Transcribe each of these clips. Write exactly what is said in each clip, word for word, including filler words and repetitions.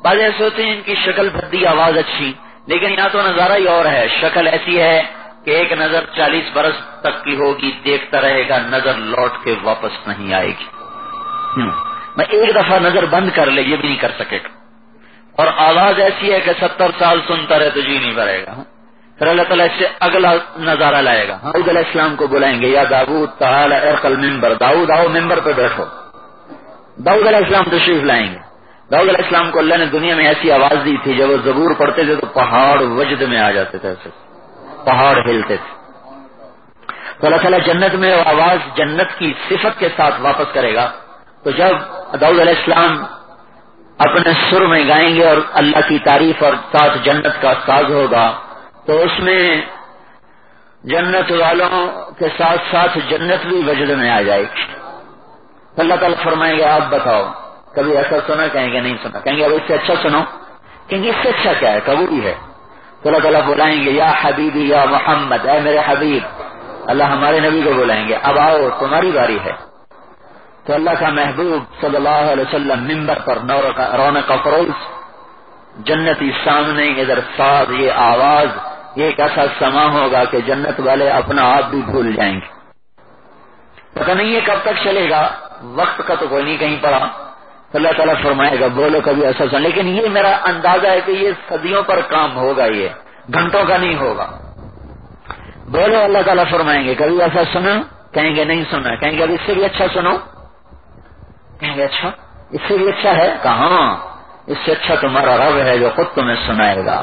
بعض ایسے ہوتے ہیں ان کی شکل بھدی آواز اچھی، لیکن یہاں تو نظارہ ہی اور ہے، شکل ایسی ہے کہ ایک نظر چالیس برس تک کی ہوگی، دیکھتا رہے گا، نظر لوٹ کے واپس نہیں آئے گی۔ میں ایک دفعہ نظر بند کر لے یہ بھی نہیں کر سکے گا، اور آواز ایسی ہے کہ ستر سال سنتا رہے تو جی نہیں بھرے گا۔ پھر اللہ تعالیٰ اس سے اگلا نظارہ لائے گا، داؤد علیہ السلام کو بلائیں گے، یا داؤد تعالی ارقل ممبر، داؤد آؤ ممبر پہ بیٹھو۔ داؤد علیہ السلام تشریف لائیں گے۔ داؤد علیہ السلام کو اللہ نے دنیا میں ایسی آواز دی تھی، جب وہ زبور پڑھتے تھے تو پہاڑ وجد میں آ جاتے تھے، ایسے پہاڑ ہلتے تھے۔ تو اللہ تعالیٰ جنت میں وہ آواز جنت کی صفت کے ساتھ واپس کرے گا۔ تو جب داؤد علیہ السلام اپنے سر میں گائیں گے اور اللہ کی تعریف اور ساتھ جنت کا ساز ہوگا، تو اس میں جنت والوں کے ساتھ ساتھ جنت بھی وجد میں آ جائے گی۔ تو اللہ تعالیٰ فرمائیں گے آپ بتاؤ کبھی ایسا سنا؟ کہیں گے نہیں سنا۔ کہیں گے اب اس سے اچھا سنو۔ کہیں گے اس سے اچھا کیا ہے؟ قبول ہے۔ تو اللہ تعالیٰ بلائیں گے، یا حبیبی یا محمد، اے میرے حبیب۔ اللہ ہمارے نبی کو بلائیں گے، اب آؤ تمہاری باری ہے۔ تو اللہ کا محبوب صلی اللہ علیہ وسلم ممبر پر رونق افروز، جنتی سامنے، ادھر ساتھ یہ آواز، یہ ایک ایسا سما ہوگا کہ جنت والے اپنا آپ بھی بھول جائیں گے۔ پتہ نہیں یہ کب تک چلے گا، وقت کا تو کوئی نہیں کہیں پڑا۔ تو اللہ تعالیٰ فرمائے گا بولو کبھی ایسا سن، لیکن یہ میرا اندازہ ہے کہ یہ صدیوں پر کام ہوگا، یہ گھنٹوں کا نہیں ہوگا۔ بولو، اللہ تعالیٰ فرمائیں گے کبھی ایسا سنا؟ کہیں گے نہیں سنا۔ کہیں گے اب اس سے بھی اچھا سنو۔ کہیں گے اچھا اس سے بھی اچھا ہے؟ کہاں، اس سے اچھا تمہارا رب ہے جو خود تمہیں سنائے گا۔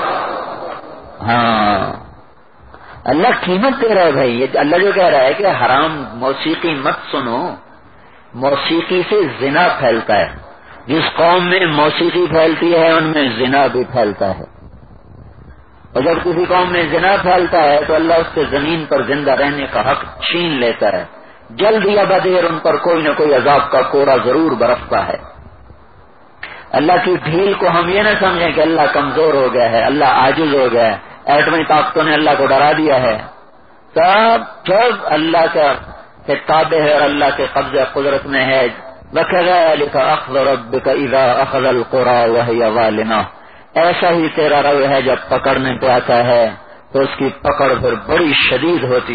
ہاں اللہ قیمت دے رہا ہے بھائی، یہ اللہ جو کہہ رہا ہے کہ حرام موسیقی مت سنو، موسیقی سے زنا پھیلتا ہے، جس قوم میں موسیقی پھیلتی ہے ان میں زنا بھی پھیلتا ہے، اور جب کسی قوم میں زنا پھیلتا ہے تو اللہ اس سے زمین پر زندہ رہنے کا حق چھین لیتا ہے، جلد یا بدیر ان پر کوئی نہ کوئی عذاب کا کوڑا ضرور برستا ہے۔ اللہ کی ڈھیل کو ہم یہ نہ سمجھیں کہ اللہ کمزور ہو گیا ہے، اللہ عاجز ہو گیا ہے، ایٹمی طاقتوں نے اللہ کو ڈرا دیا ہے۔ سب جب اللہ کا تابع ہے اور اللہ کے قبضہ قدرت میں ہے۔ وَكَذَلِكَ أَخْذُ رَبِّكَ إِذَا أَخَذَ الْقُرَى وَهِيَ ظَالِمَةٌ، ایسا ہی تیرا رب ہے جب پکڑنے پہ آتا ہے تو اس کی پکڑ پھر بڑی شدید ہوتی۔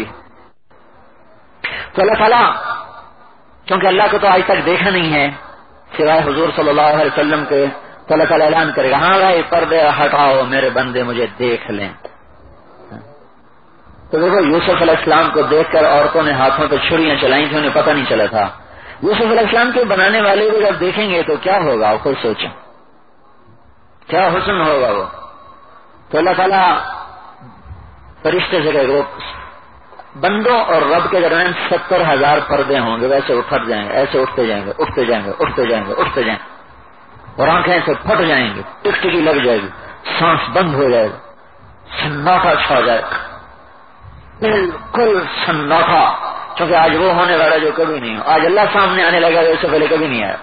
تو اللہ تعالیٰ کیونکہ اللہ کو تو آج تک دیکھا نہیں ہے سوائے حضور صلی اللہ علیہ وسلم کے، تو اللہ تعالیٰ اعلان کرے گا ہاں بھائی پردے ہٹاؤ، میرے بندے مجھے دیکھ لیں۔ تو دیکھو یوسف علیہ السلام کو دیکھ کر عورتوں نے ہاتھوں پہ چھریاں چلائی تھیں، انہیں پتہ نہیں چلا تھا۔ یوسف علیہ السلام کے بنانے والے بھی جب دیکھیں گے تو کیا ہوگا، وہ خود سوچیں کیا حسن ہوگا وہ۔ تو اللہ تعالیٰ فرشتے سے کہے گا بندوں اور رب کے درمیان ستر ہزار پردے ہوں گے، ویسے اٹھ جائیں گے، ایسے اٹھتے جائیں گے اٹھتے جائیں گے اٹھتے جائیں گے اٹھتے جائیں گے، اور آنکھیں سے پھٹ جائیں گی، ٹکٹکی لگ جائے گی، سانس بند ہو جائے گا، سناٹا چھا جائے گا، بالکل سناٹا، کیونکہ آج وہ ہونے والا جو کبھی نہیں ہو۔ آج اللہ سامنے آنے لگا جو اس سے پہلے کبھی نہیں آیا،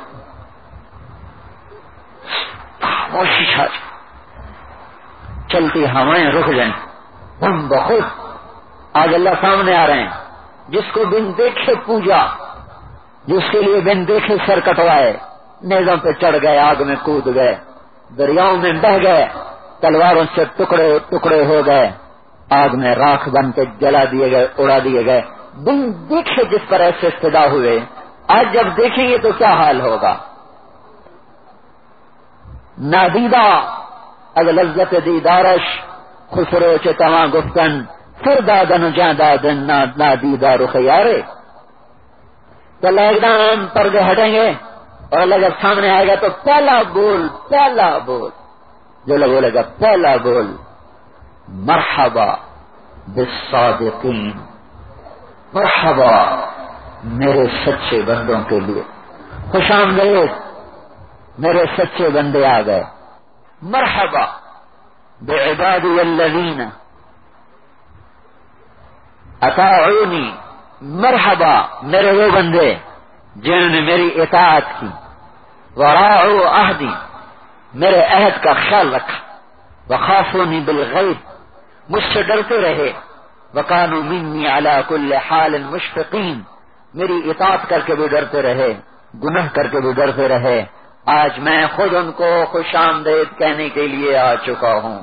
خاموشی چھا جائے، چلتی ہوائیں رک جائیں، ہم بخود آج اللہ سامنے آ رہے ہیں، جس کو بن دیکھے پوجا، جس کے لیے بن دیکھے سر کٹوائے، نیزوں پہ چڑھ گئے، آگ میں کود گئے، دریاؤں میں بہ گئے، تلواروں سے ٹکڑے ٹکڑے ہو گئے، آگ میں راکھ بن کے جلا دیے گئے، اڑا دیے گئے، بن دیکھے جس پر ایسے فدا ہوئے، آج جب دیکھیں گے تو کیا حال ہوگا۔ نادیدہ از لذت دیدارش خسرو چتواں گفتن پھر دادن جاں دادن نادیدہ رخ یارے۔ تو اللہ ایک دم پردے ہٹیں گے اور اللہ جب سامنے آئے گا تو پہلا بول پہلا بول جو اللہ بولے گا، پہلا بول مرحبا بالصادقین، مرحبا میرے سچے بندوں کے لیے، خوش آمدید میرے سچے بندے آ گئے، مرحبا بعبادی الذین اطاعونی، مرحبا میرے وہ بندے جنہوں نے میری اطاعت کی، وراعوا عہدی میرے عہد کا خیال رکھا، وخافونی بالغیب مجھ سے ڈرتے رہے، وکانوا منی علی کل حال مشفقین میری اطاعت کر کے بھی ڈرتے رہے، گناہ کر کے بھی ڈرتے رہے، آج میں خود ان کو خوش آمدید کہنے کے لیے آ چکا ہوں۔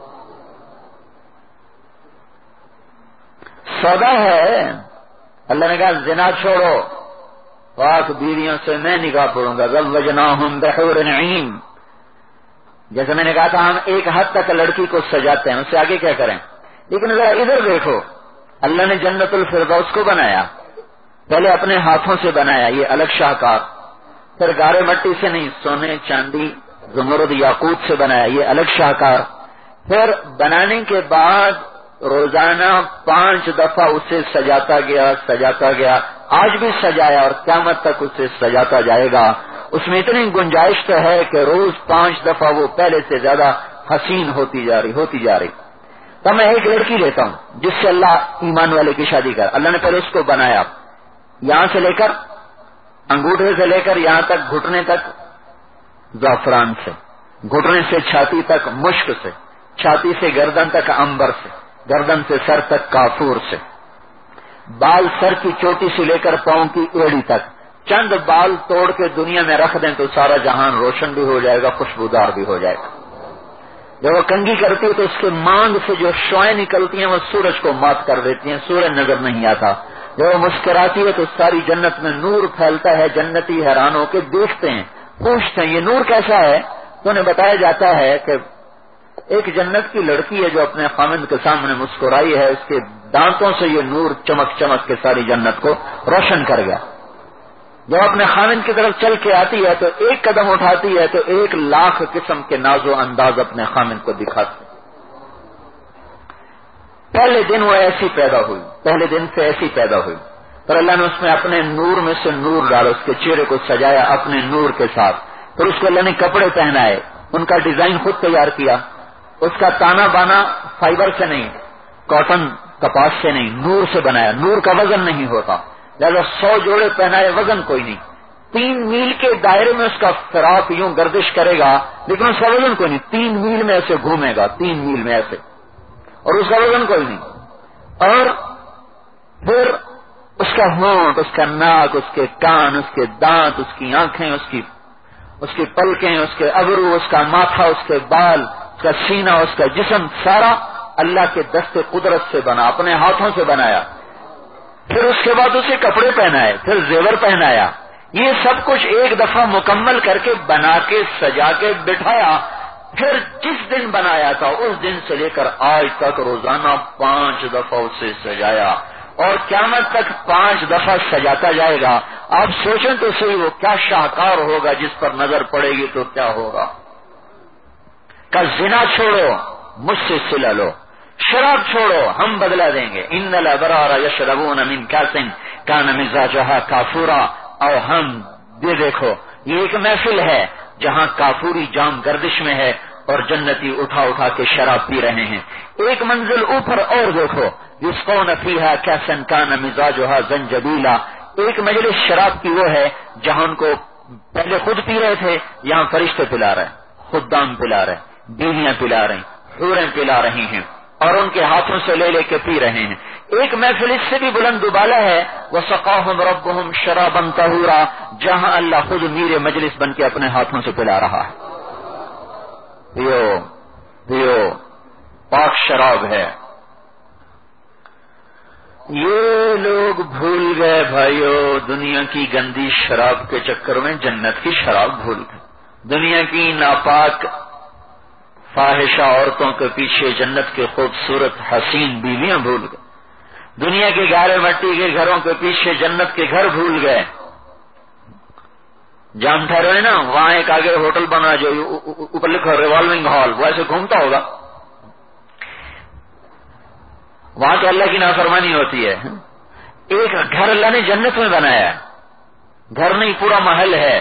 سودا ہے، اللہ نے کہا زنا چھوڑو، پاک بیویوں سے میں نکاح پڑوں گا، زوجناہم بحور عین۔ جیسے میں نے کہا تھا ہم ایک حد تک لڑکی کو سجاتے ہیں، اس سے آگے کیا کریں؟ لیکن ذرا ادھر دیکھو، اللہ نے جنت الفردوس کو بنایا، پہلے اپنے ہاتھوں سے بنایا، یہ الگ شاہکار، پھر گارے مٹی سے نہیں، سونے چاندی زمرد یاقوت سے بنایا، یہ الگ شاہکار، پھر بنانے کے بعد روزانہ پانچ دفعہ اسے سجاتا گیا سجاتا گیا، آج بھی سجایا اور قیامت تک اسے سجاتا جائے گا۔ اس میں اتنی گنجائش تو ہے کہ روز پانچ دفعہ وہ پہلے سے زیادہ حسین ہوتی جا رہی ہوتی جا رہی تو میں ایک لڑکی لیتا ہوں جس سے اللہ ایمان والے کی شادی کر، اللہ نے پہلے اس کو بنایا، یہاں سے لے کر انگوٹھے سے لے کر یہاں تک گھٹنے تک زعفران سے، گھٹنے سے چھاتی تک مشک سے، چھاتی سے گردن تک عنبر سے، گردن سے سر تک کافور سے، بال سر کی چوٹی سے لے کر پاؤں کی ایڑی تک، چند بال توڑ کے دنیا میں رکھ دیں تو سارا جہان روشن بھی ہو جائے گا، خوشبودار بھی ہو جائے گا۔ جب وہ کنگھی کرتی ہے تو اس کے مانگ سے جو شعائیں نکلتی ہیں وہ سورج کو مات کر دیتی ہیں، سورج نظر نہیں آتا۔ جب وہ مسکراتی ہے تو ساری جنت میں نور پھیلتا ہے، جنتی حیران ہو کے دیکھتے ہیں، پوچھتے ہیں یہ نور کیسا ہے؟ تو انہیں بتایا جاتا ہے کہ ایک جنت کی لڑکی ہے جو اپنے خامند کے سامنے مسکرائی ہے، اس کے دانتوں سے یہ نور چمک چمک کے ساری جنت کو روشن کر گیا۔ جب اپنے خامند کی طرف چل کے آتی ہے تو ایک قدم اٹھاتی ہے تو ایک لاکھ قسم کے ناز و انداز اپنے خامند کو دکھاتی ہے۔ پہلے دن وہ ایسی پیدا ہوئی، پہلے دن سے ایسی پیدا ہوئی، پر اللہ نے اس میں اپنے نور میں سے نور ڈالا، اس کے چہرے کو سجایا اپنے نور کے ساتھ، پھر اس کو اللہ نے کپڑے پہنائے، ان کا ڈیزائن خود تیار کیا، اس کا تانا بانا فائبر سے نہیں، کاٹن کپاس سے نہیں، نور سے بنایا، نور کا وزن نہیں ہوتا، لہذا سو جوڑے پہنائے وزن کوئی نہیں، تین میل کے دائرے میں اس کا فراق یوں گردش کرے گا لیکن اس کا وزن کوئی نہیں، تین میل میں ایسے گھومے گا، تین میل میں ایسے، اور اس کا وزن کوئی نہیں، اور پھر اس کا ہونٹ، اس کا ناک، اس کے کان، اس کے دانت، اس کی آنکھیں، اس کی اس کی پلکیں، اس کے ابرو، اس کا ماتھا، اس کے بال، اس کا سینہ، اس کا جسم، سارا اللہ کے دست قدرت سے بنا، اپنے ہاتھوں سے بنایا، پھر اس کے بعد اسے کپڑے پہنائے، پھر زیور پہنایا، یہ سب کچھ ایک دفعہ مکمل کر کے بنا کے سجا کے بٹھایا، پھر جس دن بنایا تھا اس دن سے لے کر آج تک روزانہ پانچ دفعہ اسے سجایا اور قیامت تک پانچ دفعہ سجاتا جائے گا۔ آپ سوچیں تو صحیح وہ کیا شاہکار ہوگا، جس پر نظر پڑے گی تو کیا ہوگا۔ کہ زنا چھوڑو مجھ سے صلہ لو، شراب چھوڑو ہم بدلہ دیں گے، ان الابرار یشربون من کاس کان مزاجها کافورا، اور ہم یہ دیکھو یہ ایک محفل ہے جہاں کافوری جام گردش میں ہے اور جنتی اٹھا اٹھا کے شراب پی رہے ہیں، ایک منزل اوپر اور دیکھو، یسقون فیہا کاسا کان مزاجها زنجبیلا، ایک مجلس شراب کی وہ ہے جہاں ان کو پہلے خود پی رہے تھے، یہاں فرشتے پلا رہے ہیں، خدام پلا رہے ہیں، بیویاں پلا رہی، حوریں پلا رہی ہیں اور ان کے ہاتھوں سے لے لے کے پی رہے ہیں۔ ایک محفل اس سے بھی بلند و بالا ہے، وَسَقَاهُمْ رَبُّهُمْ شَرَابًا طَهُورًا، جہاں اللہ خود میر مجلس بن کے اپنے ہاتھوں سے پلا رہا ہے۔ پیو پیو پاک شراب ہے۔ یہ لوگ بھول گئے بھائیو، دنیا کی گندی شراب کے چکر میں جنت کی شراب بھول گئے، دنیا کی ناپاک فاحشہ عورتوں کے پیچھے جنت کے خوبصورت حسین بیویاں بھول گئے، دنیا کے گارے مٹی کے گھروں کے پیچھے جنت کے گھر بھول گئے۔ جام ٹھہرے نا وہاں ایک آگے ہوٹل بنا جو اوپر لکھا ریوالونگ ہال، وہ ایسے گھومتا ہوگا، وہاں تو اللہ کی نافرمانی ہوتی ہے۔ ایک گھر اللہ نے جنت میں بنایا، گھر نہیں پورا محل ہے،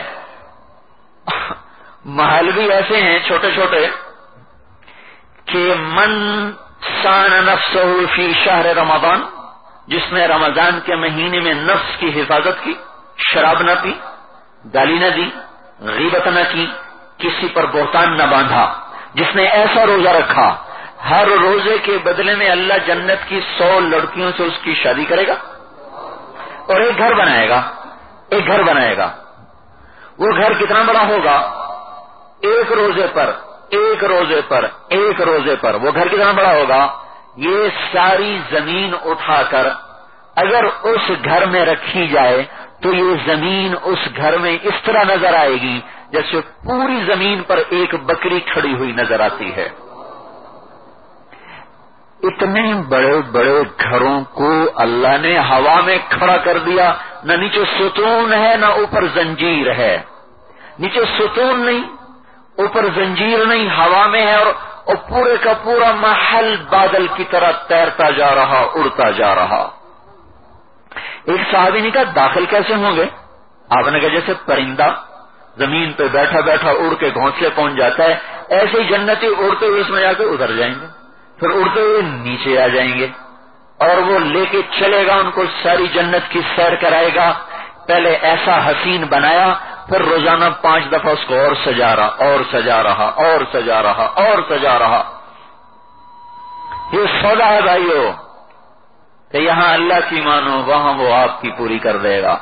محل بھی ایسے ہیں چھوٹے چھوٹے کہ من سان نفسہ فی شہر رمضان، جس نے رمضان کے مہینے میں نفس کی حفاظت کی، شراب نہ پی، گالی نہ دی، غیبت نہ کی، کسی پر بہتان نہ باندھا، جس نے ایسا روزہ رکھا ہر روزے کے بدلے میں اللہ جنت کی سو لڑکیوں سے اس کی شادی کرے گا اور ایک گھر بنائے گا، ایک گھر بنائے گا، وہ گھر کتنا بڑا ہوگا؟ ایک روزے پر ایک روزے پر ایک روزے پر وہ گھر کتنا بڑا ہوگا؟ یہ ساری زمین اٹھا کر اگر اس گھر میں رکھی جائے تو یہ زمین اس گھر میں اس طرح نظر آئے گی جیسے پوری زمین پر ایک بکری کھڑی ہوئی نظر آتی ہے۔ اتنے بڑے بڑے گھروں کو اللہ نے ہوا میں کھڑا کر دیا، نہ نیچے ستون ہے نہ اوپر زنجیر ہے، نیچے ستون نہیں اوپر زنجیر نہیں، ہوا میں ہے، اور, اور پورے کا پورا محل بادل کی طرح تیرتا جا رہا، اڑتا جا رہا۔ ایک صحابی نے کہا داخل کیسے ہوں گے؟ آپ نے کہا جیسے پرندہ زمین پہ بیٹھا بیٹھا اڑ کے گھونسلے پہنچ جاتا ہے، ایسے ہی جنتی اڑتے ہوئے اس میں جا کے ادھر جائیں گے، پھر اڑتے ہوئے نیچے آ جائیں گے، اور وہ لے کے چلے گا، ان کو ساری جنت کی سیر کرائے گا۔ پہلے ایسا حسین بنایا، پھر روزانہ پانچ دفعہ اس کو اور سجا رہا اور سجا رہا اور سجا رہا اور سجا رہا۔ یہ سودا ہے بھائیو کہ یہاں اللہ کی مانو، وہاں وہ آپ کی پوری کر دے گا۔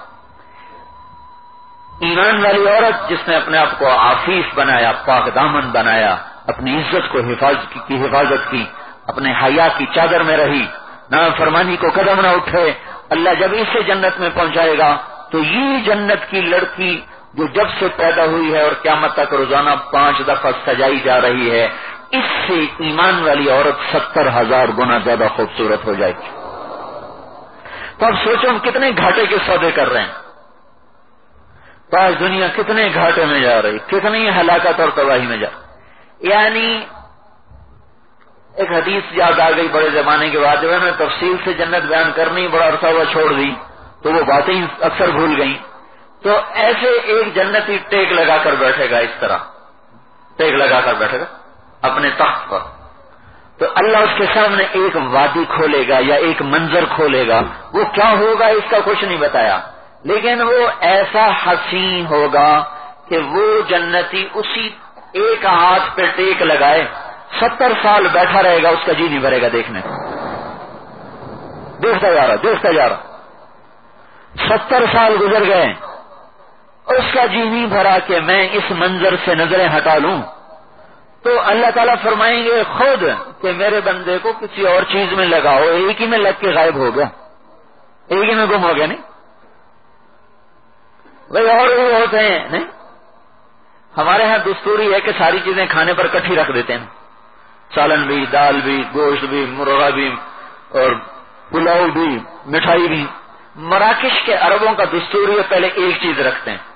ایمان والی عورت جس نے اپنے آپ کو عفیف بنایا، پاک دامن بنایا، اپنی عزت کو حفاظت کی, کی حفاظت کی، اپنے حیا کی چادر میں رہی، نافرمانی کو قدم نہ اٹھے، اللہ جب اسے جنت میں پہنچائے گا تو یہ جنت کی لڑکی جو جب سے پیدا ہوئی ہے اور قیامت تک روزانہ پانچ دفعہ سجائی جا رہی ہے، اس سے ایمان والی عورت ستر ہزار گنا زیادہ خوبصورت ہو جائے گی۔ تو اب سوچو ہم کتنے گھاٹے کے سودے کر رہے ہیں، تو آج دنیا کتنے گھاٹے میں جا رہی، کتنی ہلاکت اور تباہی میں جا رہی۔ یعنی ایک حدیث یاد آ گئی بڑے زمانے کے بعد، جب میں نے تفصیل سے جنت بیان کرنی بڑا عرصہ ہوا چھوڑ دی تو وہ باتیں اکثر بھول گئیں۔ تو ایسے ایک جنتی ٹیک لگا کر بیٹھے گا، اس طرح ٹیک لگا کر بیٹھے گا اپنے تخت پر، تو اللہ اس کے سامنے ایک وادی کھولے گا یا ایک منظر کھولے گا، وہ کیا ہوگا اس کا کچھ نہیں بتایا، لیکن وہ ایسا حسین ہوگا کہ وہ جنتی اسی ایک ہاتھ پہ ٹیک لگائے ستر سال بیٹھا رہے گا، اس کا جی نہیں بھرے گا دیکھنے، دیکھتا جا رہا دیکھتا جا رہا ستر سال گزر گئے، اس کا جی نہیں بھرا کہ میں اس منظر سے نظریں ہٹا لوں۔ تو اللہ تعالیٰ فرمائیں گے خود کہ میرے بندے کو کسی اور چیز میں لگاؤ، ایک ہی میں لگ کے غائب ہو گیا، ایک ہی میں گم ہو گیا۔ نہیں بھائی اور بھی ہوتے ہیں، نہیں ہمارے ہاں دستوری ہے کہ ساری چیزیں کھانے پر کٹھی رکھ دیتے ہیں، سالن بھی، دال بھی، گوشت بھی، مرغا بھی، اور پلاؤ بھی، مٹھائی بھی۔ مراکش کے عربوں کا دستور ہے پہلے ایک چیز رکھتے ہیں۔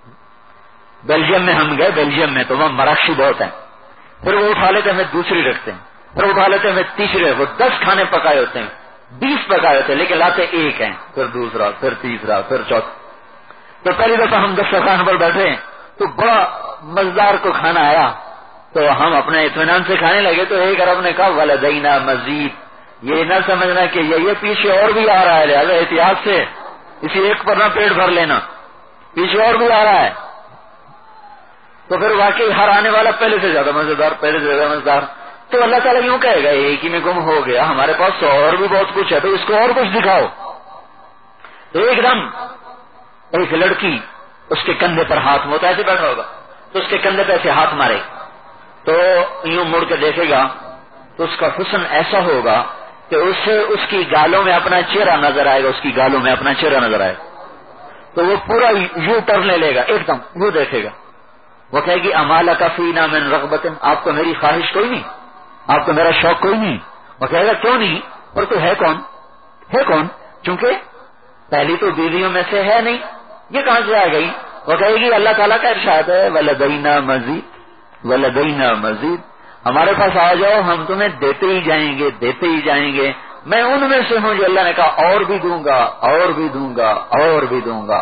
بیلجیم میں ہم گئے، بیلجیم میں تو وہاں مراکشی بہت ہیں، پھر وہ اٹھا لیتے ہیں دوسری رکھتے ہیں، پھر اٹھا لیتے ہیں تیسری، وہ دس کھانے پکائے ہوتے ہیں، بیس پکائے ہوتے ہیں، لیکن لاتے ایک ہیں، پھر دوسرا، پھر تیسرا، پھر چوتھا۔ تو پہلی دفعہ ہم دسترخوان پر بیٹھے تو بڑا مزیدار کو کھانا آیا، تو ہم اپنے اطمینان سے کھانے لگے، تو ایک عرب نے کہا ولدینا مزید، یہ نہ سمجھنا کہ یہ پیچھے اور بھی آ رہا ہے، لہٰذا احتیاط سے اسی ایک پر نہ پیٹ بھر لینا، پیچھے اور بھی آ رہا ہے۔ تو پھر واقعی ہر آنے والا پہلے سے زیادہ مزیدار، پہلے سے زیادہ مزیدار۔ تو اللہ تعالیٰ یوں کہے گا ایک ہی میں گم ہو گیا، ہمارے پاس تو اور بھی بہت کچھ ہے، تو اس کو اور کچھ دکھاؤ۔ ایک دم ایک لڑکی اس کے کندھے پر ہاتھ موتا ایسے بیٹھا ہوگا، تو اس کے کندھے پہ ایسے ہاتھ مارے تو یوں مڑ کے دیکھے گا تو اس کا حسن ایسا ہوگا کہ اسے اس کی گالوں میں اپنا چہرہ نظر آئے گا، اس کی گالوں میں اپنا چہرہ نظر آئے گا، تو وہ پورا یوں ٹرن لے لے گا، ایک دم وہ دیکھے گا، وہ کہے گی امال کا فینا من رغبت، آپ کو میری خواہش کوئی نہیں، آپ کو میرا شوق کوئی نہیں۔ وہ کہے گا کیوں نہیں، اور تو ہے کون ہے کون چونکہ پہلی تو بیویوں میں سے ہے نہیں، یہ کہاں سے آ گئی؟ وہ کہے گی اللہ تعالیٰ کا ارشاد ہے ولدینا مزید ولدینا مزید، ہمارے پاس آ جاؤ، ہم تمہیں دیتے ہی جائیں گے دیتے ہی جائیں گے۔ میں ان میں سے ہوں جو اللہ نے کہا اور بھی دوں گا اور بھی دوں گا اور بھی دوں گا۔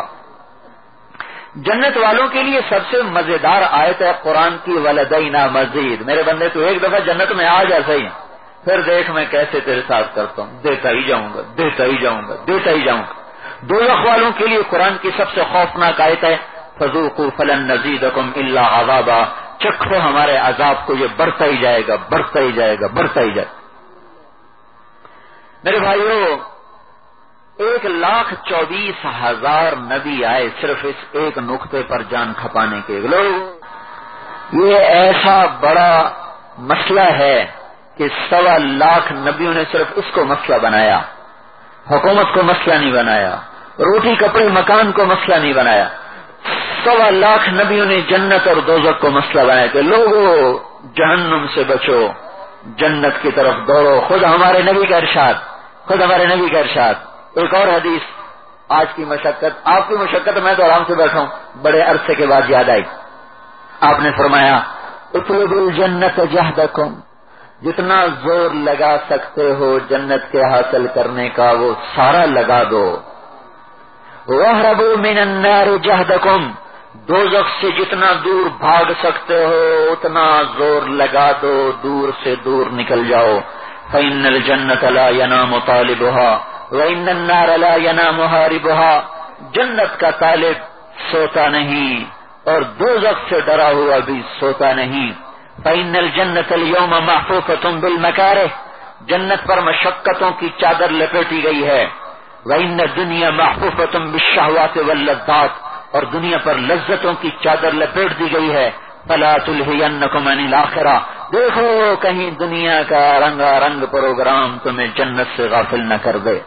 جنت والوں کے لیے سب سے مزیدار آیت ہے قرآن کی ولدینا مزید، میرے بندے تو ایک دفعہ جنت میں آ جا صحیح، پھر دیکھ میں کیسے تیرے ساتھ کرتا ہوں، دیتا ہی جاؤں گا دیتا ہی جاؤں گا دیتا ہی جاؤں گا۔ دوزخ والوں کے لیے قرآن کی سب سے خوفناک آیت ہے فذوقوا فلن نزیدکم الا عذابا، چکھو ہمارے عذاب کو، یہ بڑھتا ہی جائے گا بڑھتا ہی جائے گا بڑھتا ہی جائے گا۔ میرے بھائیو، ایک لاکھ چوبیس ہزار نبی آئے صرف اس ایک نقطے پر جان کھپانے کے. لوگ یہ ایسا بڑا مسئلہ ہے کہ سوا لاکھ نبیوں نے صرف اس کو مسئلہ بنایا، حکومت کو مسئلہ نہیں بنایا، روٹی کپڑے مکان کو مسئلہ نہیں بنایا. سوا لاکھ نبیوں نے جنت اور دوزخ کو مسئلہ بنایا کہ لوگوں جہنم سے بچو، جنت کی طرف دوڑو. خود ہمارے نبی کا ارشاد، خود ہمارے نبی کا ارشاد. ایک اور حدیث، آج کی مشقت، آپ کی مشقت میں تو آرام سے بیٹھا ہوں، بڑے عرصے کے بعد یاد آئی. آپ نے فرمایا اطلبوا الجنت جہدکم، جتنا زور لگا سکتے ہو جنت کے حاصل کرنے کا وہ سارا لگا دو. وَاهْرَبُوا مِنَ النَّارِ جَهْدَكُمْ، دوزخ سے جتنا دور بھاگ سکتے ہو اتنا زور لگا دو، دور سے دور نکل جاؤ. فَإِنَّ الْجَنَّةَ لَا يَنَامُ طَالِبُهَا وَإِنَّ النَّارَ لَا يَنَامُ هَارِبُهَا، جنت کا طالب سوتا نہیں اور دوزخ سے ڈرا ہوا بھی سوتا نہیں. فَإِنَّ الْجَنَّةَ الْيَوْمَ مَحْفُوفَةٌ بِالْمَكَارِهِ، جنت پر مشقتوں کی چادر لپیٹی گئی ہے. وَإِنَّ الدُّنْيَا مَحْفُوفَةٌ بِالشَّهْوَاتِ وَاللَّذَّاتِ، اور دنیا پر لذتوں کی چادر لپیٹ دی گئی ہے. فَلَا تُلْهِيَنَّكُمْ عَنِ الْآخِرَةِ، دیکھو کہیں دنیا کا رنگا رنگ پروگرام تمہیں جنت سے غافل نہ کر دے.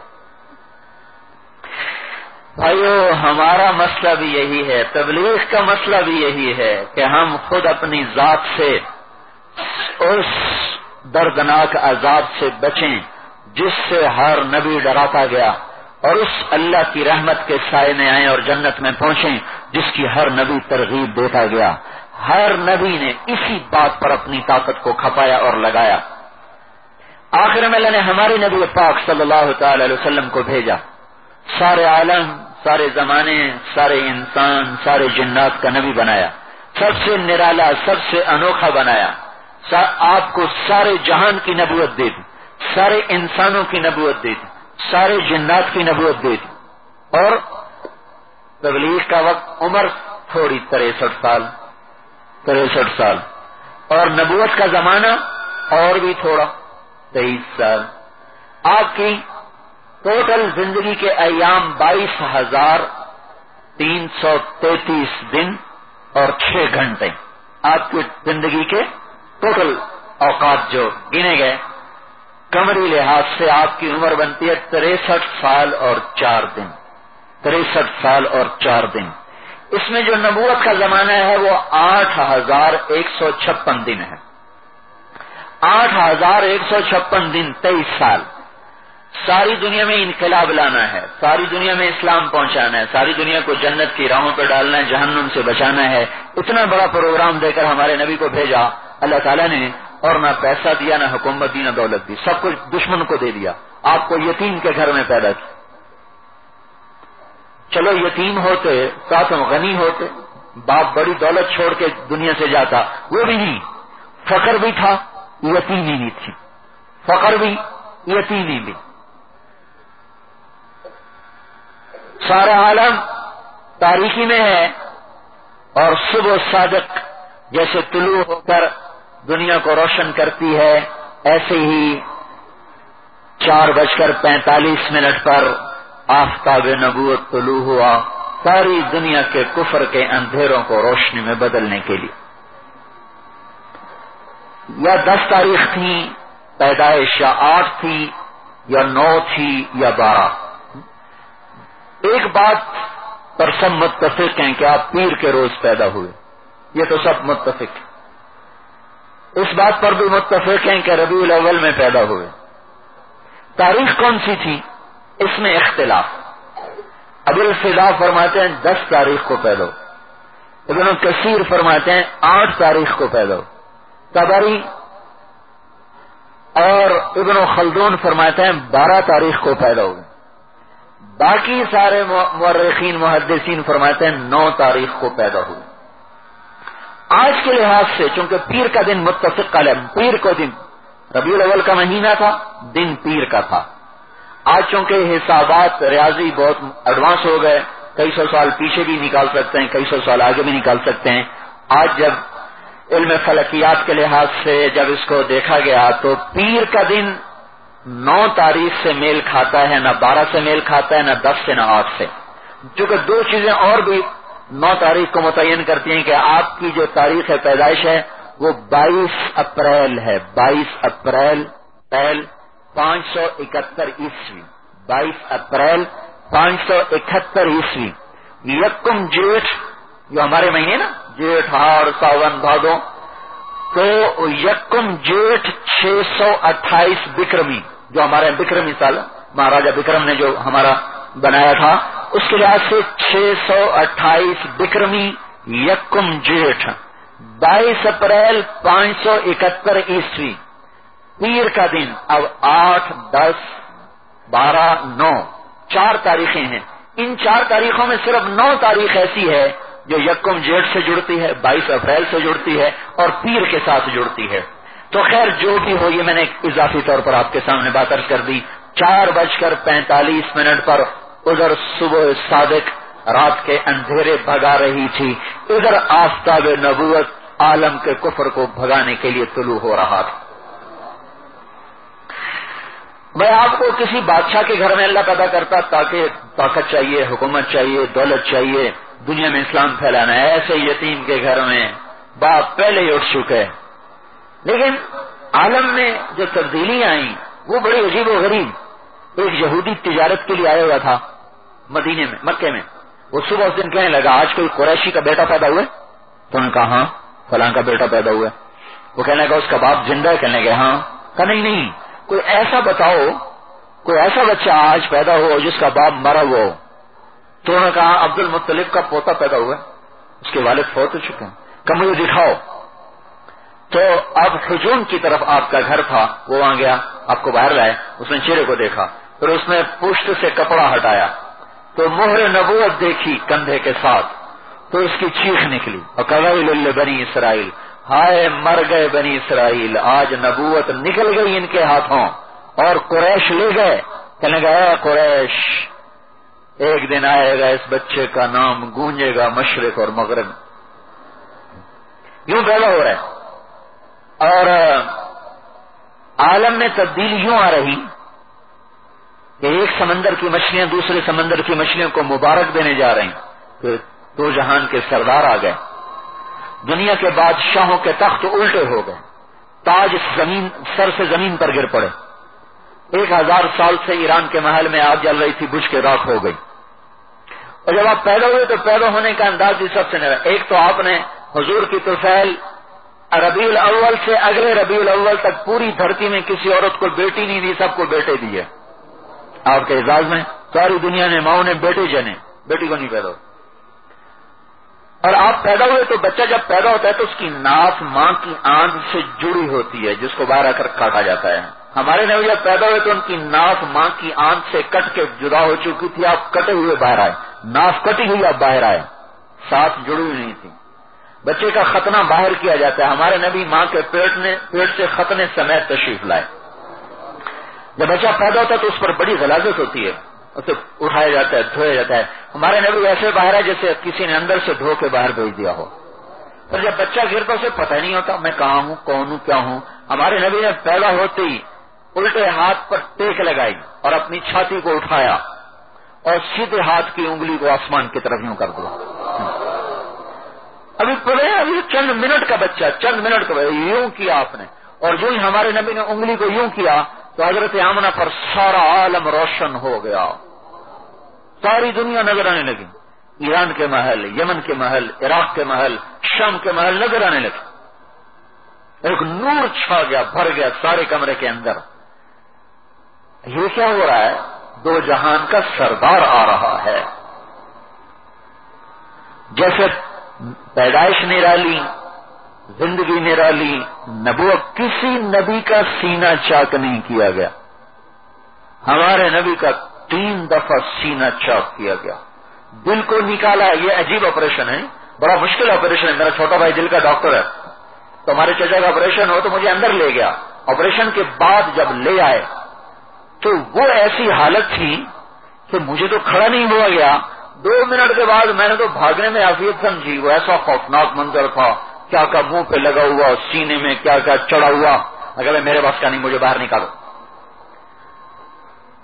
بھائیو، ہمارا مسئلہ بھی یہی ہے، تبلیغ کا مسئلہ بھی یہی ہے کہ ہم خود اپنی ذات سے اس دردناک عذاب سے بچیں جس سے ہر نبی ڈراتا گیا، اور اس اللہ کی رحمت کے سائے میں آئیں اور جنت میں پہنچیں جس کی ہر نبی ترغیب دیتا گیا. ہر نبی نے اسی بات پر اپنی طاقت کو کھپایا اور لگایا. آخر میں اللہ نے ہمارے نبی پاک صلی اللہ تعالی علیہ وسلم کو بھیجا، سارے عالم، سارے زمانے، سارے انسان، سارے جنات کا نبی بنایا، سب سے نرالا، سب سے انوکھا بنایا. آپ کو سارے جہان کی نبوت دے دی، سارے انسانوں کی نبوت دے دی، سارے جنات کی نبوت دے دی. اور تبلیغ کا وقت عمر تھوڑی تریسٹھ سال تریسٹھ سال اور نبوت کا زمانہ اور بھی تھوڑا تیئیس سال. آپ کی ٹوٹل زندگی کے ایام بائیس ہزار تین سو تینتیس دن اور چھ گھنٹے. آپ کی زندگی کے ٹوٹل اوقات جو گنے گئے قمری لحاظ سے آپ کی عمر بنتی ہے تریسٹھ سال اور چار دن تریسٹھ سال اور چار دن. اس میں جو نبوت کا زمانہ ہے وہ آٹھ ہزار ایک سو چھپن دن ہے. آٹھ ہزار ایک سو چھپن دن، تیئیس سال. ساری دنیا میں انقلاب لانا ہے، ساری دنیا میں اسلام پہنچانا ہے، ساری دنیا کو جنت کی راہوں پہ ڈالنا ہے، جہنم سے بچانا ہے. اتنا بڑا پروگرام دے کر ہمارے نبی کو بھیجا اللہ تعالیٰ نے، اور نہ پیسہ دیا، نہ حکومت دی، نہ دولت دی، سب کچھ دشمن کو دے دیا. آپ کو یتیم کے گھر میں پیدا کیا. چلو یتیم ہوتے ساتھ غنی ہوتے، باپ بڑی دولت چھوڑ کے دنیا سے جاتا، وہ بھی نہیں. فقر بھی تھا، یتیمی بھی تھی. فقر بھی، یتیمی بھی. سارا عالم تاریکی میں ہے، اور صبح صادق جیسے طلوع ہو کر دنیا کو روشن کرتی ہے، ایسے ہی چار بج کر پینتالیس منٹ پر آفتاب نبوت طلوع ہوا ساری دنیا کے کفر کے اندھیروں کو روشنی میں بدلنے کے لیے. یا دس تاریخ تھی پیدائش، یا آٹھ تھی، یا نو تھی، یا بارہ. ایک بات پر سب متفق ہیں کہ آپ پیر کے روز پیدا ہوئے، یہ تو سب متفق ہیں. اس بات پر بھی متفق ہیں کہ ربیع الاول میں پیدا ہوئے. تاریخ کون سی تھی اس میں اختلاف. ابو الفضا فرماتے ہیں دس تاریخ کو پیدا ہو، ابن کثیر فرماتے ہیں آٹھ تاریخ کو پیدا ہو، طبری اور ابن خلدون فرماتے ہیں بارہ تاریخ کو پیدا ہو. باقی سارے مورخین محدثین فرماتے ہیں نو تاریخ کو پیدا ہوئے. آج کے لحاظ سے چونکہ پیر کا دن متفق قلم، پیر کو دن ربیع الاول کا مہینہ تھا، دن پیر کا تھا. آج چونکہ حسابات ریاضی بہت ایڈوانس ہو گئے، کئی سو سال پیچھے بھی نکال سکتے ہیں، کئی سو سال آگے بھی نکال سکتے ہیں. آج جب علم فلکیات کے لحاظ سے جب اس کو دیکھا گیا تو پیر کا دن نو تاریخ سے میل کھاتا ہے، نہ بارہ سے میل کھاتا ہے، نہ دس سے، نہ آٹھ سے. چونکہ دو چیزیں اور بھی نو تاریخ کو متعین کرتی ہیں کہ آپ کی جو تاریخ پیدائش ہے وہ بائیس اپریل ہے. بائیس اپریل پہل پانچ سو اکہتر عیسوی. بائیس اپریل پانچ سو اکہتر عیسوی. یکم جیٹھ جو ہمارے مہینے نا، جیٹھ ہاڑ ساون بھادو، تو یکم جیٹھ چھ سو اٹھائیس بکرمی، جو ہمارے بکرمی سال مہاراجا بکرم نے جو ہمارا بنایا تھا، اس کے لحاظ سے چھ سو اٹھائیس بکرمی یکم جیٹھ. بائیس اپریل پانچ سو اکہتر عیسوی پیر کا دن. اب آٹھ، دس، بارہ، نو چار تاریخیں ہیں. ان چار تاریخوں میں صرف نو تاریخ ایسی ہے جو یکم جیٹھ سے جڑتی ہے، بائیس اپریل سے جڑتی ہے اور پیر کے ساتھ جڑتی ہے. تو خیر جو بھی ہو، یہ میں نے اضافی طور پر آپ کے سامنے بات عرض کر دی. چار بج کر پینتالیس منٹ پر ادھر صبح صادق رات کے اندھیرے بھگا رہی تھی، ادھر آفتاب نبوت عالم کے کفر کو بھگانے کے لیے طلوع ہو رہا تھا. میں آپ کو کسی بادشاہ کے گھر میں اللہ پیدا کرتا تاکہ طاقت چاہیے، حکومت چاہیے، دولت چاہیے، دنیا میں اسلام پھیلانا ہے. ایسے یتیم کے گھر میں باپ پہلے ہی اٹھ چکے. لیکن عالم میں جو تبدیلیاں آئیں وہ بڑی عجیب و غریب. ایک یہودی تجارت کے لیے آیا ہوا تھا مدینے میں، مکے میں. وہ صبح اس دن کہنے لگا آج کوئی قریشی کا بیٹا پیدا ہوا ہے؟ تو انہوں نے کہا ہاں فلاں کا بیٹا پیدا ہوا ہے. وہ کہنے لگا اس کا باپ زندہ ہے؟ کہنے لگے ہاں. کہا نہیں نہیں، کوئی ایسا بتاؤ، کوئی ایسا بچہ آج پیدا ہو جس کا باپ مرا ہوا ہو. تو انہوں نے کہا عبد المطلب کا پوتا پیدا ہوا ہے، اس کے والد فوت ہو چکے ہیں. کہ مجھے دکھاؤ. تو اب ہجوم کی طرف آپ کا گھر تھا، وہ وہاں گیا، آپ کو باہر لائے. اس نے چہرے کو دیکھا، پھر اس نے پشت سے کپڑا ہٹایا تو مہر نبوت دیکھی کندھے کے ساتھ. تو اس کی چیخ نکلی اور قویل بنی اسرائیل، ہائے مر گئے بنی اسرائیل، آج نبوت نکل گئی ان کے ہاتھوں اور قریش لے گئے. کہنے گا اے قریش، ایک دن آئے گا اس بچے کا نام گونجے گا مشرق اور مغرب. یوں پیدا ہو رہا ہے. اور عالم میں تبدیلی یوں آ رہی کہ ایک سمندر کی مچھلیاں دوسرے سمندر کی مچھلیوں کو مبارک دینے جا رہی کہ دو جہان کے سردار آ گئے. دنیا کے بادشاہوں کے تخت الٹے ہو گئے، تاج زمین سر سے زمین پر گر پڑے. ایک ہزار سال سے ایران کے محل میں آگ جل رہی تھی، بجھ کے راکھ ہو گئی. اور جب آپ پیدا ہوئے تو پیدا ہونے کا انداز بھی سب سے نیا. ایک تو آپ نے حضور کی طفیل ربیع الاول سے اگلے ربیع الاول تک پوری دھرتی میں کسی عورت کو بیٹی نہیں دی، سب کو بیٹے دیے. آپ کے اعزاز میں ساری دنیا نے ماؤں نے بیٹے جنے، بیٹی کو نہیں پیدا ہو. اور آپ پیدا ہوئے تو بچہ جب پیدا ہوتا ہے تو اس کی ناف ماں کی آنکھ سے جڑی ہوتی ہے جس کو باہر آ کر کاٹا جاتا ہے. ہمارے نبی جب پیدا ہوئے تو ان کی ناف ماں کی آنکھ سے کٹ کے جدا ہو چکی تھی، آپ کٹے ہوئے باہر آئے. ناف کٹی ہوئی آپ باہر آئے، ساتھ جڑی ہوئی نہیں تھی. بچے کا ختنہ باہر کیا جاتا ہے. ہمارے نبی ماں کے پیٹ نے پیٹ سے ختنے سمیت تشریف لائے. جب بچہ پیدا ہوتا ہے تو اس پر بڑی غلاظت ہوتی ہے، اسے اٹھایا جاتا ہے، دھویا جاتا ہے. ہمارے نبی ایسے باہر ہے جیسے کسی نے اندر سے دھو کے باہر بھیج دیا ہو. پر جب بچہ گرتا اسے پتہ نہیں ہوتا میں کہاں ہوں، کون ہوں، کیا ہوں. ہمارے نبی نے پیدا ہوتے ہی الٹے ہاتھ پر ٹیک لگائی اور اپنی چھاتی کو اٹھایا اور سیدھے ہاتھ کی انگلی کو آسمان کی طرف یوں کر دیا. ابھی پڑے ابھی چند منٹ کا بچہ، چند منٹ کا بچہ یوں کیا آپ نے. اور جو ہی ہمارے نبی نے انگلی کو یوں کیا تو حضرت آمنہ پر سارا عالم روشن ہو گیا، ساری دنیا نظر آنے لگی. ایران کے محل، یمن کے محل، عراق کے محل، شام کے محل نظر آنے لگے. ایک نور چھا گیا، بھر گیا سارے کمرے کے اندر. یہ کیا ہو رہا ہے؟ دو جہان کا سردار آ رہا ہے. جیسے پیدائش نرالی، زندگی نرالی، نبوت، کسی نبی کا سینہ چاک نہیں کیا گیا. ہمارے نبی کا تین دفعہ سینہ چاک کیا گیا، دل کو نکالا. یہ عجیب آپریشن ہے، بڑا مشکل آپریشن ہے. میرا چھوٹا بھائی دل کا ڈاکٹر ہے، تو ہمارے چچا کا آپریشن ہو تو مجھے اندر لے گیا. آپریشن کے بعد جب لے آئے تو وہ ایسی حالت تھی کہ مجھے تو کھڑا نہیں ہوا گیا. دو منٹ کے بعد میں نے تو بھاگنے میں عافیت سمجھی. وہ ایسا خوفناک منظر تھا، کیا کا منہ پہ لگا ہوا، سینے میں کیا کیا چڑھا ہوا. اگر میرے بس کا نہیں، مجھے باہر نکالو.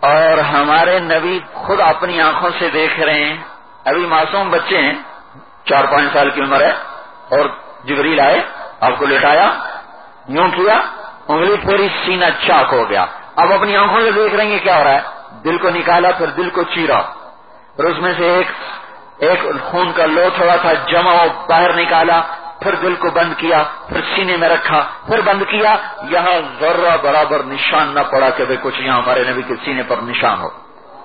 اور ہمارے نبی خود اپنی آنکھوں سے دیکھ رہے ہیں، ابھی معصوم بچے ہیں، چار پانچ سال کی عمر ہے، اور جبریل آئے، آپ کو لٹایا، یوں کیا، انگلی پھیری، سینہ چاک ہو گیا. اب اپنی آنکھوں سے دیکھ رہے ہیں کیا ہو رہا ہے، دل کو نکالا، پھر دل کو چیرا، پھر اس میں سے ایک ایک خون کا لو تھوڑا تھا جمع ہو باہر نکالا، پھر دل کو بند کیا، پھر سینے میں رکھا، پھر بند کیا، یہاں ذرہ برابر نشان نہ پڑا کہ بھئی کچھ یہاں ہمارے نبی کے سینے پر نشان ہو.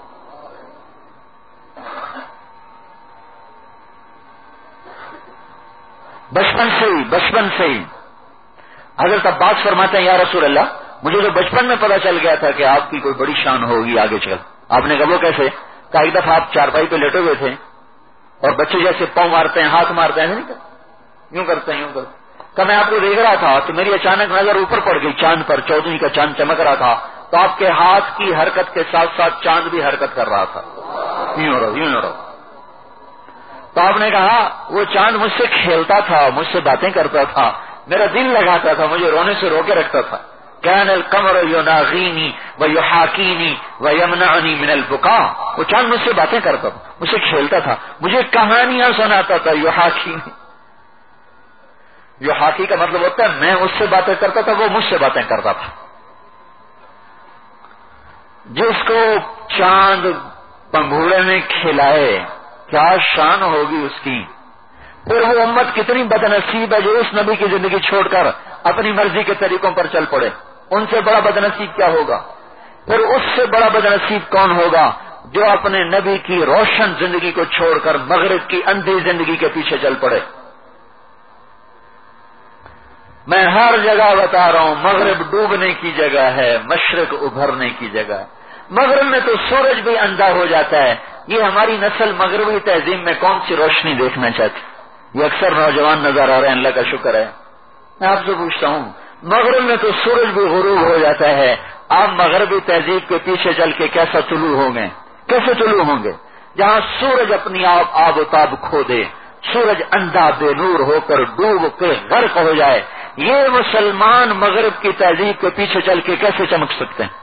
بچپن سے ہی بچپن سے ہی حضرت عباس فرماتے ہیں یا رسول اللہ مجھے تو بچپن میں پتا چل گیا تھا کہ آپ کی کوئی بڑی شان ہوگی آگے چل. آپ نے کہا وہ کیسے؟ کہا ایک دفعہ آپ چارپائی پہ لیٹے ہوئے تھے اور بچے جیسے پاؤں مارتے ہیں، ہاتھ مارتے ہیں، یوں کرتے ہیں یوں کرتے ہیں. کہ میں آپ کو دیکھ رہا تھا تو میری اچانک نظر اوپر پڑ گئی، چاند پر، چودھری کا چاند چمک رہا تھا، تو آپ کے ہاتھ کی حرکت کے ساتھ ساتھ چاند بھی حرکت کر رہا تھا، یوں رہو یوں رہو. تو آپ نے کہا وہ چاند مجھ سے کھیلتا تھا، مجھ سے باتیں کرتا تھا، میرا دل لگاتا تھا، مجھے رونے سے روکے رکھتا تھا. کان القمر یناغینی ویحاکینی ویمنعنی من البکاء. وہ چاند مجھ سے باتیں کرتا تھا، مجھ سے کھیلتا تھا، مجھے کہانیاں سناتا تھا. یحاکینی، یحاکی کا مطلب ہوتا ہے میں اس سے باتیں کرتا تھا، وہ مجھ سے باتیں کرتا تھا. جس کو چاند پنگھوڑے میں کھلائے کیا شان ہوگی اس کی. پھر وہ امت کتنی بدنصیب ہے جو اس نبی کی زندگی چھوڑ کر اپنی مرضی کے طریقوں پر چل پڑے. ان سے بڑا بدنصیب کیا ہوگا؟ پھر اس سے بڑا بدنصیب کون ہوگا جو اپنے نبی کی روشن زندگی کو چھوڑ کر مغرب کی اندھی زندگی کے پیچھے چل پڑے. میں ہر جگہ بتا رہا ہوں مغرب ڈوبنے کی جگہ ہے، مشرق ابھرنے کی جگہ ہے. مغرب میں تو سورج بھی اندھا ہو جاتا ہے. یہ ہماری نسل مغربی تہذیب میں کون سی روشنی دیکھنا چاہتی؟ یہ اکثر نوجوان نظر آ رہے ہیں، اللہ کا شکر ہے. میں آپ سے پوچھتا ہوں مغرب میں تو سورج بھی غروب ہو جاتا ہے، آپ مغربی تہذیب کے پیچھے چل کے کیسا طلوع ہوں گے؟ کیسے طلوع ہوں گے جہاں سورج اپنی آپ آب و تاب کھو دے، سورج اندھا بے نور ہو کر ڈوب کے غرق ہو جائے. یہ مسلمان مغرب کی تہذیب کے پیچھے چل کے کیسے چمک سکتے ہیں؟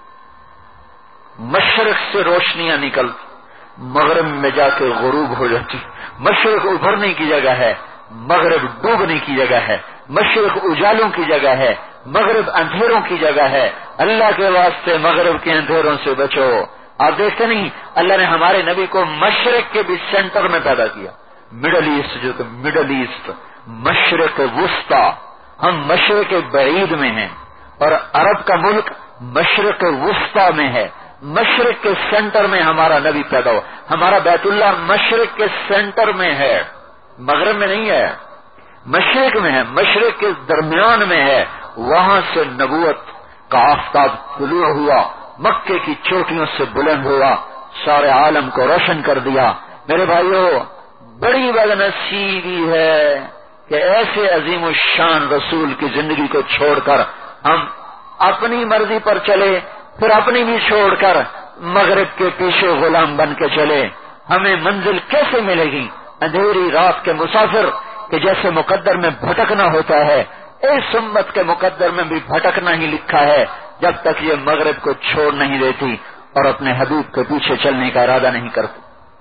مشرق سے روشنیاں نکل مغرب میں جا کے غروب ہو جاتی. مشرق ابھرنے کی جگہ ہے، مغرب ڈوبنے کی جگہ ہے. مشرق اجالوں کی جگہ ہے، مغرب اندھیروں کی جگہ ہے. اللہ کے واسطے مغرب کے اندھیروں سے بچو. آپ دیکھتے نہیں اللہ نے ہمارے نبی کو مشرق کے بھی سینٹر میں پیدا کیا. مڈل ایسٹ جو کہ مڈل ایسٹ، مشرق وسطی. ہم مشرق بعید میں ہیں اور عرب کا ملک مشرق وسطی میں ہے. مشرق کے سینٹر میں ہمارا نبی پیدا ہوا. ہمارا بیت اللہ مشرق کے سینٹر میں ہے، مغرب میں نہیں ہے، مشرق میں ہے، مشرق کے درمیان میں ہے. وہاں سے نبوت کا آفتاب طلوع ہوا، مکے کی چوٹیوں سے بلند ہوا، سارے عالم کو روشن کر دیا. میرے بھائیو بڑی بدنصیبی ہے کہ ایسے عظیم الشان رسول کی زندگی کو چھوڑ کر ہم اپنی مرضی پر چلے، پھر اپنی بھی چھوڑ کر مغرب کے پیچھے غلام بن کے چلے. ہمیں منزل کیسے ملے گی؟ اندھیری رات کے مسافر کہ جیسے مقدر میں بھٹکنا ہوتا ہے، اس امت کے مقدر میں بھی بھٹکنا ہی لکھا ہے جب تک یہ مغرب کو چھوڑ نہیں دیتی اور اپنے حبیب کے پیچھے چلنے کا ارادہ نہیں کرتی.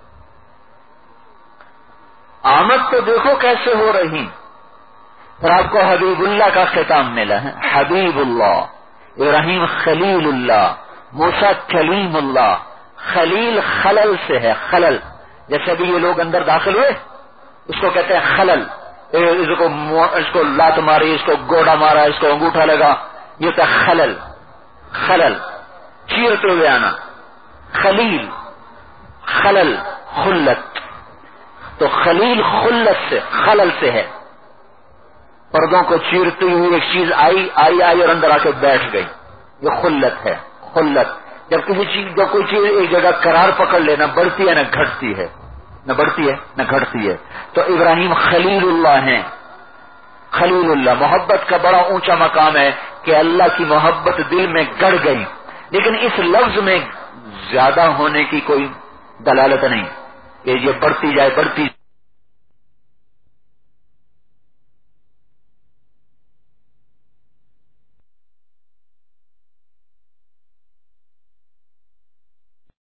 آمد تو دیکھو کیسے ہو رہی. پھر آپ کو حبیب اللہ کا خطاب ملا ہے. حبیب اللہ، ابراہیم خلیل اللہ، موسیٰ کلیم اللہ. خلیل خلل سے ہے، خلل. جیسے ابھی یہ لوگ اندر داخل ہوئے اس کو کہتے ہیں خلل. اس کو اس کو لات ماری، اس کو گوڑا مارا، اس کو انگوٹھا لگا، یہ ہوتا ہے خلل. خلل چیرتے ہوئے آنا. خلیل خلل خلت. تو خلیل خلت سے، خلل سے ہے. پردوں کو چیرتی ہوئی ایک چیز آئی آئی آئی اور اندر آ کے بیٹھ گئی، یہ خلت ہے. خلت جب کسی چیز جب کوئی چیز ایک جگہ قرار پکڑ لے، نہ بڑھتی ہے نہ گھٹتی ہے، نہ بڑھتی ہے نہ گھٹتی ہے. تو ابراہیم خلیل اللہ ہیں. خلیل اللہ محبت کا بڑا اونچا مقام ہے کہ اللہ کی محبت دل میں گڑ گئی. لیکن اس لفظ میں زیادہ ہونے کی کوئی دلالت نہیں کہ یہ بڑھتی جائے بڑھتی